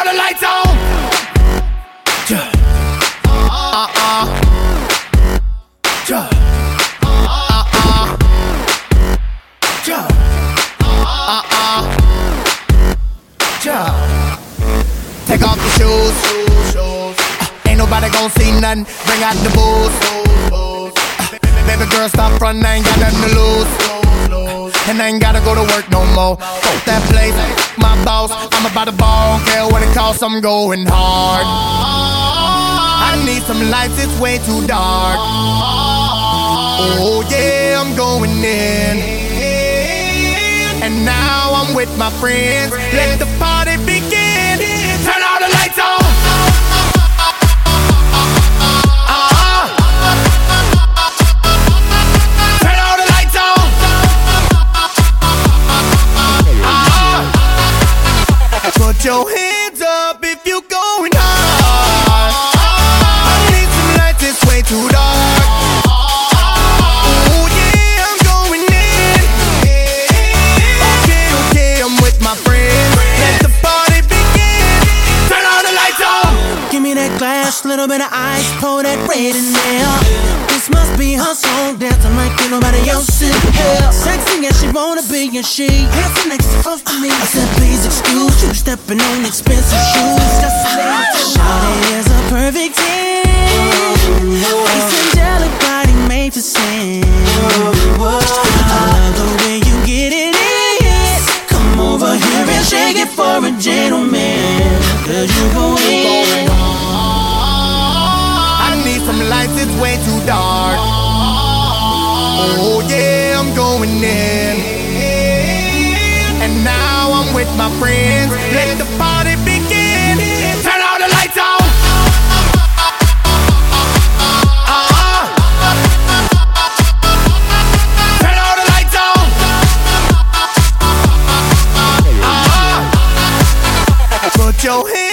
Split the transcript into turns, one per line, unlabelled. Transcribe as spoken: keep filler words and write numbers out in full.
the lights on. Yeah. Uh-uh. Yeah. Uh-uh. Yeah. Uh-uh. Yeah. Take off your shoes. Uh, ain't nobody gon' see nothing. Bring out the booze. Uh, baby girl, stop frontin', I ain't got nothing to lose. And I ain't gotta go to work no more. Fuck that place, my boss. I'm about to ball, don't care what it costs, I'm going hard. I need some lights, it's way too dark. Oh yeah, I'm going in. And now I'm with my friends. Let the party begin. Turn all the lights on. Put your hands up if you going hard. I need some lights, it's way too dark. Oh yeah, I'm going in. Okay, okay, I'm with my friends. Let the party begin. Turn all the lights on.
Give me that glass, little bit of ice, pour that red in there. This must be her song, dancing like ain't nobody else in here. Sexy as she wanna be, and she dancing next to close to me. I said, please excuse you, stepping on expensive shoes. Just a Shawty is a perfect ten. Face angelic, body made to sin. I love the way you get it in. Come over here and shake it for a gentleman. Cause you go in.
I need some lights, it's way too dark. Oh yeah, I'm going in. And now I'm with my friends. Let the party begin. Turn all the lights on. Uh-uh. Turn all the lights on. Uh-uh. Put your hands